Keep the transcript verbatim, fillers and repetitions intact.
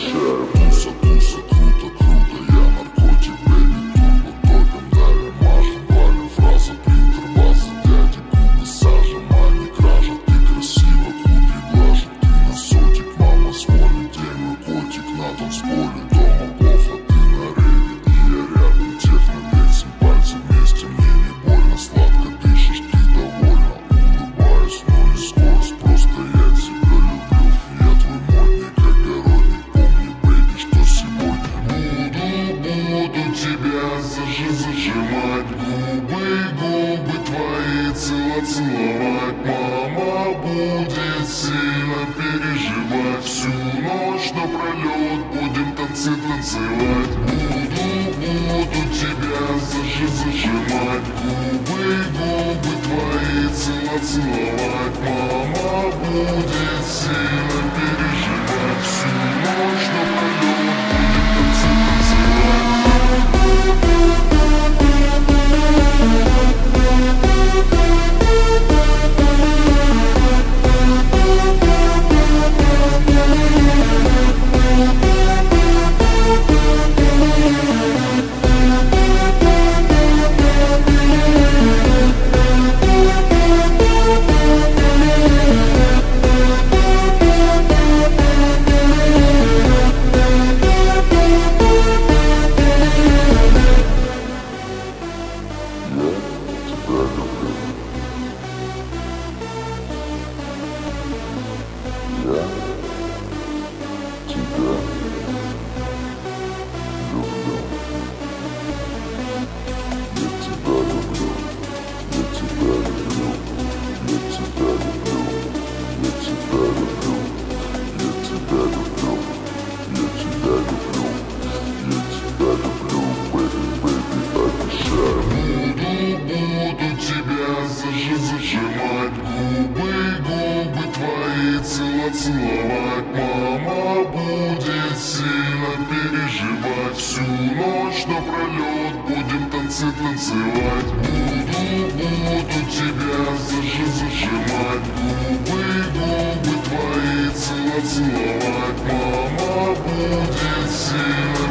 обещаю. Куса, куса, круто, круто, я наркотик, бэйби, турбо, топим, давим, мажем, валим, фраза, принтер, база, дяди, губы, сажа, мани, кража, ты красива, кудри глажу, ты носочек, мама сволит, день мой котик на танцполе, дома плохо, ты на рейде, и я рядом, техно, весим пальцы вместе, мне не больно, сладко дышишь, ты довольна, улыбаюсь, но не скорость, просто я тебя люблю, я твой модник, огородник, помни, бэйби, что сегодня буду, буду тебя зажи, зажимать, губы, губы твои целовать, целовать, мама будет сильно переживать, всю ночь напролет будем танцы танцевать, буду, буду тебя зажи, зажимать, губы, губы твои целовать, целовать, мама будет сильно переживать, всю ночь напролет будем танцы танцевать. Зажимать губы, губы твои целовать, целовать, мама будет сильно переживать, всю ночь напролет будем танцы танцевать, буду, буду тебя зажи, зажимать, губы, губы твои целовать, целовать, мама будет сильно